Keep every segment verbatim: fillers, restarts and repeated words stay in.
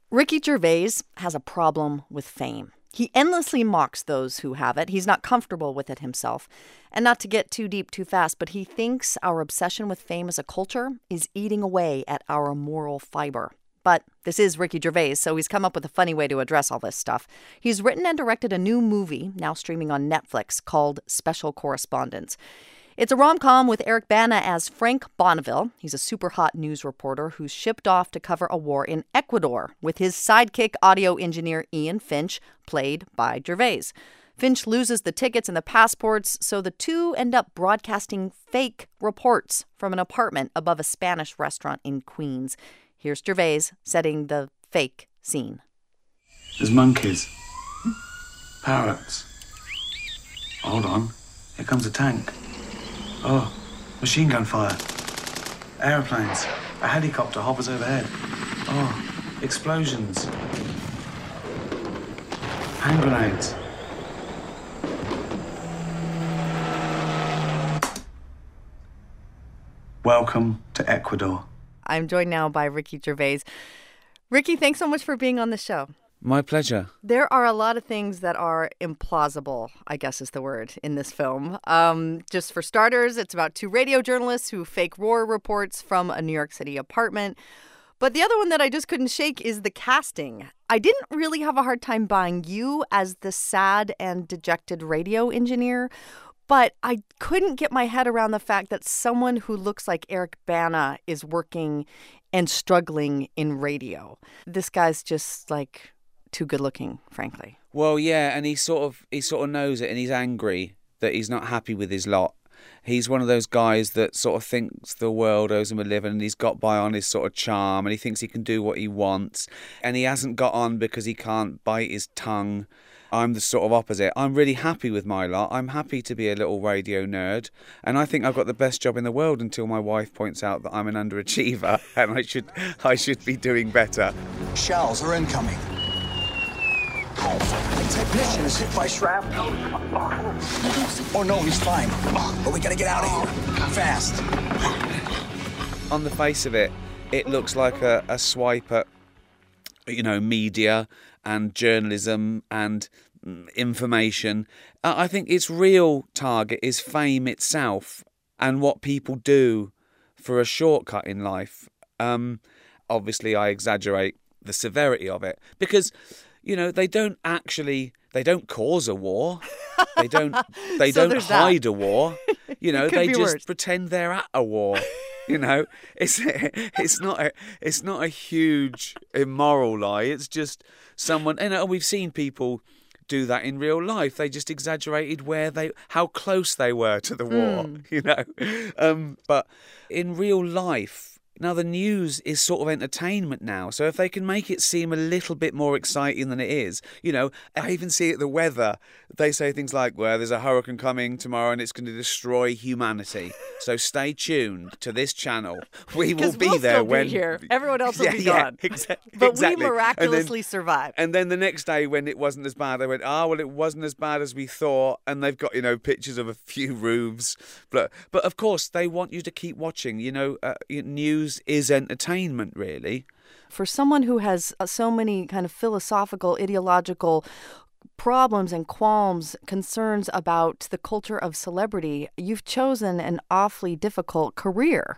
Ricky Gervais has a problem with fame. He endlessly mocks those who have it. He's not comfortable with it himself. And not to get too deep too fast, but he thinks our obsession with fame as a culture is eating away at our moral fiber. But this is Ricky Gervais, so he's come up with a funny way to address all this stuff. He's written and directed a new movie, now streaming on Netflix, called Special Correspondents. It's a rom-com with Eric Bana as Frank Bonneville. He's a super hot news reporter who's shipped off to cover a war in Ecuador with his sidekick audio engineer Ian Finch, played by Gervais. Finch loses the tickets and the passports, so the two end up broadcasting fake reports from an apartment above a Spanish restaurant in Queens. Here's Gervais setting the fake scene. There's monkeys. Parrots. Hold on. Here comes a tank. Oh, machine gun fire. Aeroplanes. A helicopter hovers overhead. Oh, explosions. Hand grenades. Welcome to Ecuador. I'm joined now by Ricky Gervais. Ricky, thanks so much for being on the show. My pleasure. There are a lot of things that are implausible, I guess is the word, in this film. Um, just for starters, it's about two radio journalists who fake war reports from a New York City apartment. But the other one that I just couldn't shake is the casting. I didn't really have a hard time buying you as the sad and dejected radio engineer, but I couldn't get my head around the fact that someone who looks like Eric Bana is working and struggling in radio. This guy's just like too good looking, frankly. Well, yeah, and he sort of he sort of knows it, and he's angry that he's not happy with his lot. He's one of those guys that sort of thinks the world owes him a living, and he's got by on his sort of charm, and he thinks he can do what he wants, and he hasn't got on because he can't bite his tongue. I'm the sort of opposite. I'm really happy with my lot. I'm happy to be a little radio nerd, and I think I've got the best job in the world until my wife points out that I'm an underachiever and I should I should be doing better. Shells are incoming. The technician is hit by shrapnel. Oh no, he's fine. But we gotta get out of here. Fast. On the face of it, it looks like a, a swipe at, you know, media and journalism and information. I think its real target is fame itself and what people do for a shortcut in life. Um, obviously, I exaggerate the severity of it because, you know, they don't actually, they don't cause a war. They don't, they So don't there's hide that. a war. You know, It could they be just worse. pretend they're at a war. You know, it's it's not a it's not a huge immoral lie. It's just someone, you know, we've seen people do that in real life. They just exaggerated where they, how close they were to the war. Mm. You know, um, but in real life. Now, the news is sort of entertainment now, so if they can make it seem a little bit more exciting than it is, you know, I even see it the weather. They say things like, well, there's a hurricane coming tomorrow and it's going to destroy humanity. So stay tuned to this channel. We will 'Cause be we'll there still when... be here. Everyone else will yeah, be yeah, gone. exa- But exactly. we miraculously survived. And then the next day when it wasn't as bad, they went, ah, well, it wasn't as bad as we thought. And they've got, you know, pictures of a few roofs. But, but of course, they want you to keep watching. You know, uh, news is entertainment, really. For someone who has uh, so many kind of philosophical, ideological problems and qualms, concerns about the culture of celebrity, you've chosen an awfully difficult career.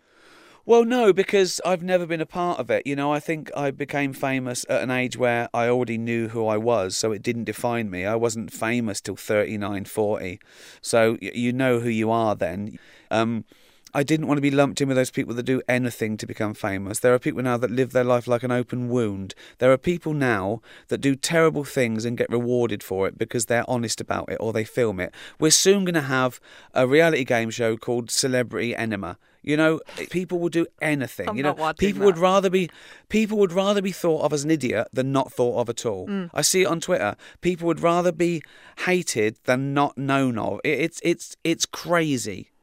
Well, no, because I've never been a part of it. You know, I think I became famous at an age where I already knew who I was, so it didn't define me. I wasn't famous till thirty-nine, forty. So y- you know who you are then. Um, I didn't want to be lumped in with those people that do anything to become famous. There are people now that live their life like an open wound. There are people now that do terrible things and get rewarded for it because they're honest about it or they film it. We're soon going to have a reality game show called Celebrity Enema. You know, people will do anything. I'm you know, not watching people that. would rather be people would rather be thought of as an idiot than not thought of at all. Mm. I see it on Twitter. People would rather be hated than not known of. It, it's it's it's crazy.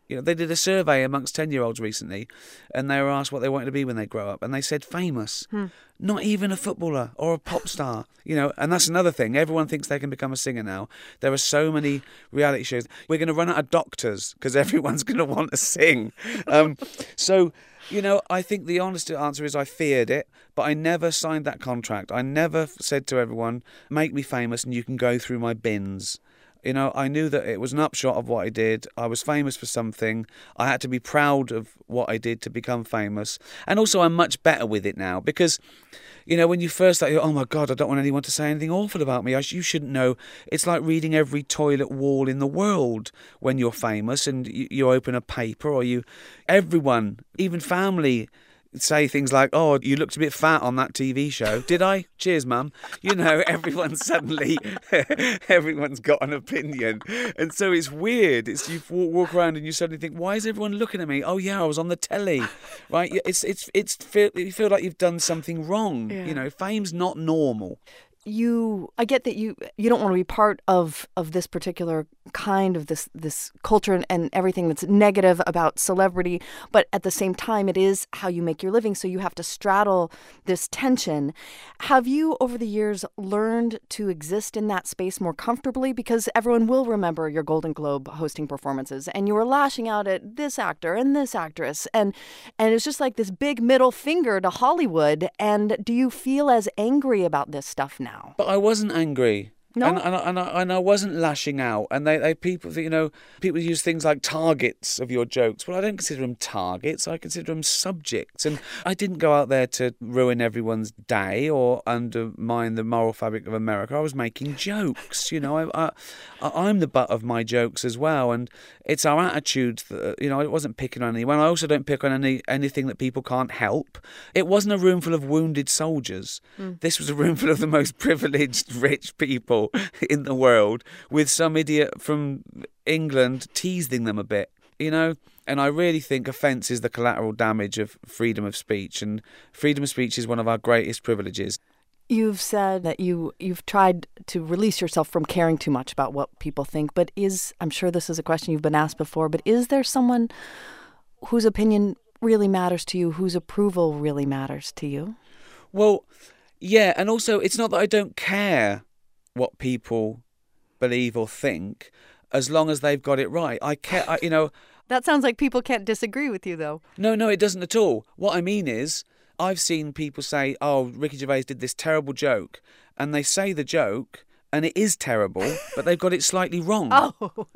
You know, they did a survey amongst ten-year-olds recently, and they were asked what they wanted to be when they grow up, and they said famous. Hmm. Not even a footballer or a pop star, you know, and that's another thing. Everyone thinks they can become a singer now. There are so many reality shows. We're going to run out of doctors because everyone's going to want to sing. Um, so, you know, I think the honest answer is I feared it, but I never signed that contract. I never said to everyone, make me famous and you can go through my bins. You know, I knew that it was an upshot of what I did. I was famous for something. I had to be proud of what I did to become famous. And also I'm much better with it now because, you know, when you first start, oh my God, I don't want anyone to say anything awful about me. I, you shouldn't know. It's like reading every toilet wall in the world when you're famous and you, you open a paper or you, everyone, even family, say things like, oh, you looked a bit fat on that T V show. Did I? Cheers, Mum. You know, everyone suddenly, everyone's got an opinion. And so it's weird. It's you walk, walk around and you suddenly think, why is everyone looking at me? Oh, yeah, I was on the telly, right? It's, it's, it's, feel, you feel like you've done something wrong. Yeah. You know, fame's not normal. You, I get that you you don't want to be part of, of this particular kind of this this culture and, and everything that's negative about celebrity, but at the same time, it is how you make your living, so you have to straddle this tension. Have you, over the years, learned to exist in that space more comfortably? Because everyone will remember your Golden Globe hosting performances, and you were lashing out at this actor and this actress, and and it's just like this big middle finger to Hollywood. And do you feel as angry about this stuff now? But I wasn't angry. No? And, and, and, I, and I wasn't lashing out. And they, they people, you know, people use things like targets of your jokes. Well, I don't consider them targets. I consider them subjects. And I didn't go out there to ruin everyone's day or undermine the moral fabric of America. I was making jokes. You know, I, I, I'm the butt of my jokes as well. And it's our attitude that, you know, I wasn't picking on anyone. I also don't pick on any anything that people can't help. It wasn't a room full of wounded soldiers. Mm. This was a room full of the most privileged, rich people in the world with some idiot from England teasing them a bit, you know? And I really think offence is the collateral damage of freedom of speech, and freedom of speech is one of our greatest privileges. You've said that you, you've tried to release yourself from caring too much about what people think, but is, I'm sure this is a question you've been asked before, but is there someone whose opinion really matters to you, whose approval really matters to you? Well, yeah, and also it's not that I don't care what people believe or think, as long as they've got it right. I care, I, you know. That sounds like people can't disagree with you, though. No, no, it doesn't at all. What I mean is, I've seen people say, oh, Ricky Gervais did this terrible joke, and they say the joke, and it is terrible, but they've got it slightly wrong. Oh.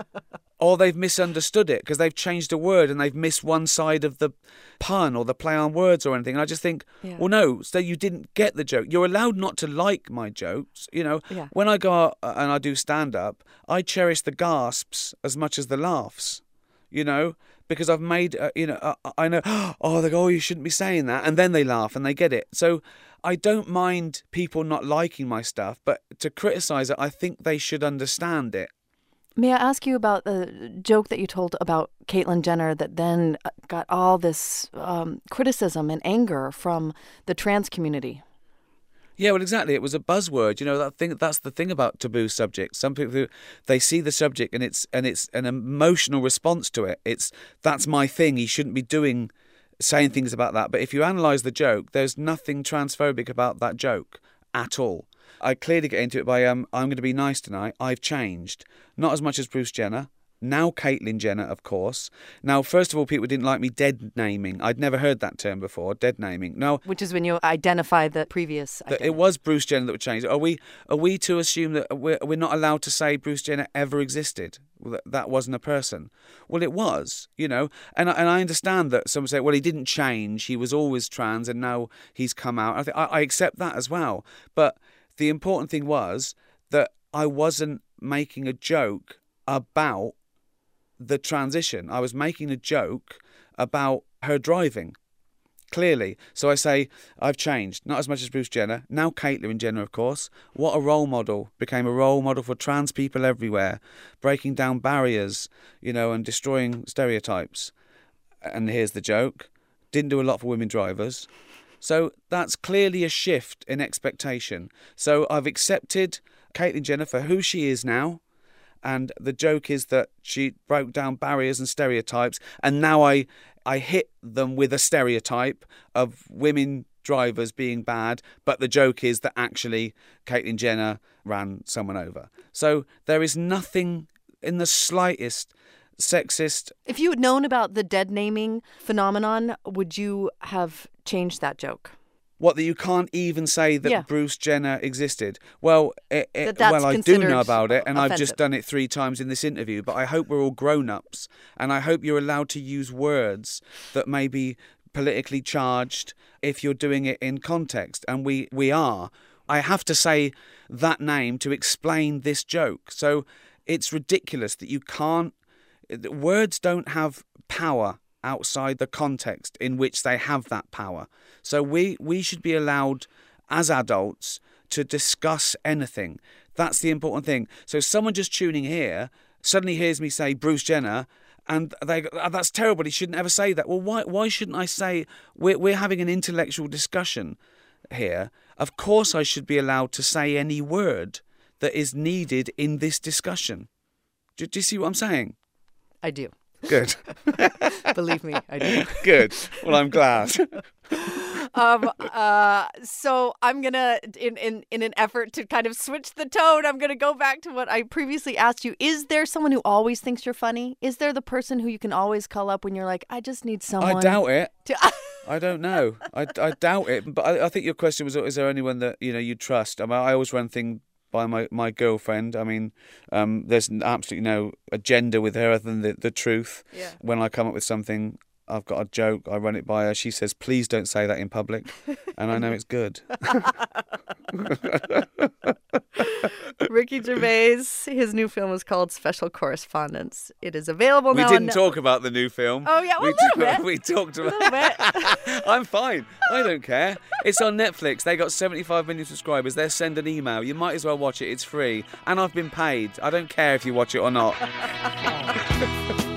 Or they've misunderstood it because they've changed a word and they've missed one side of the pun or the play on words or anything. And I just think, yeah. well, no, so you didn't get the joke. You're allowed not to like my jokes. You know, yeah. When I go out and I do stand-up, I cherish the gasps as much as the laughs, you know, because I've made, uh, you know, uh, I know, oh, they go, oh, you shouldn't be saying that. And then they laugh and they get it. So I don't mind people not liking my stuff, but to criticise it, I think they should understand it. May I ask you about the joke that you told about Caitlyn Jenner that then got all this um, criticism and anger from the trans community? Yeah, well, exactly. It was a buzzword. You know, that thing. That's the thing about taboo subjects. Some people, they see the subject and it's and it's an emotional response to it. It's that's my thing. He shouldn't be doing, saying things about that. But if you analyse the joke, there's nothing transphobic about that joke at all. I clearly get into it by, um, I'm going to be nice tonight. I've changed. Not as much as Bruce Jenner. Now Caitlyn Jenner, of course. Now, first of all, people didn't like me dead naming. I'd never heard that term before, dead naming. No, which is when you identify the previous identity. It was Bruce Jenner that would change it. Are we, are we to assume that we're, we're not allowed to say Bruce Jenner ever existed? That, that wasn't a person. Well, it was, you know. And, and I understand that some say, well, he didn't change. He was always trans and now he's come out. I, think, I, I accept that as well. But the important thing was that I wasn't making a joke about the transition. I was making a joke about her driving, clearly. So I say, I've changed, not as much as Bruce Jenner. Now Caitlyn Jenner, of course. What a role model. Became a role model for trans people everywhere, breaking down barriers, you know, and destroying stereotypes. And here's the joke. Didn't do a lot for women drivers. So that's clearly a shift in expectation. So I've accepted Caitlyn Jenner for who she is now, And the joke is that she broke down barriers and stereotypes, and now I I hit them with a stereotype of women drivers being bad, but the joke is that actually Caitlyn Jenner ran someone over. So there is nothing in the slightest sexist. If you had known about the dead naming phenomenon, would you have changed that joke? What, that you can't even say that Yeah. Bruce Jenner existed? Well, it, it, That that's well, I do considered know about it, and I've offensive. just done it three times in this interview. But I hope we're all grown-ups, and I hope you're allowed to use words that may be politically charged if you're doing it in context, and we we are. I have to say that name to explain this joke. So it's ridiculous that you can't. Words don't have power outside the context in which they have that power. So we, we should be allowed as adults to discuss anything. That's the important thing. So someone just tuning here suddenly hears me say Bruce Jenner, and they go, oh, that's terrible, he shouldn't ever say that. Well, why why shouldn't I say, we're, we're having an intellectual discussion here. Of course I should be allowed to say any word that is needed in this discussion. Do, do you see what I'm saying? I do. Good. Believe me, I do. Good. Well, I'm glad. um, uh, so I'm gonna, in, in in an effort to kind of switch the tone, I'm gonna go back to what I previously asked you. Is there someone who always thinks you're funny? Is there the person who you can always call up when you're like, I just need someone? I doubt it. To... I don't know. I, I doubt it. But I, I think your question was, is there anyone that you know you trust? I mean, I always run things by my, my girlfriend. I mean, um, there's absolutely no agenda with her other than the, the truth. Yeah. When I come up with something, I've got a joke, I run it by her. She says, please don't say that in public. And I know it's good. Ricky Gervais, his new film is called Special Correspondence. It is available We now. didn't on... talk about the new film. Oh, yeah, well, we a little t- bit. We talked about A little bit. I'm fine. I don't care. It's on Netflix. They got seventy-five million subscribers. They send an email. You might as well watch it. It's free. And I've been paid. I don't care if you watch it or not.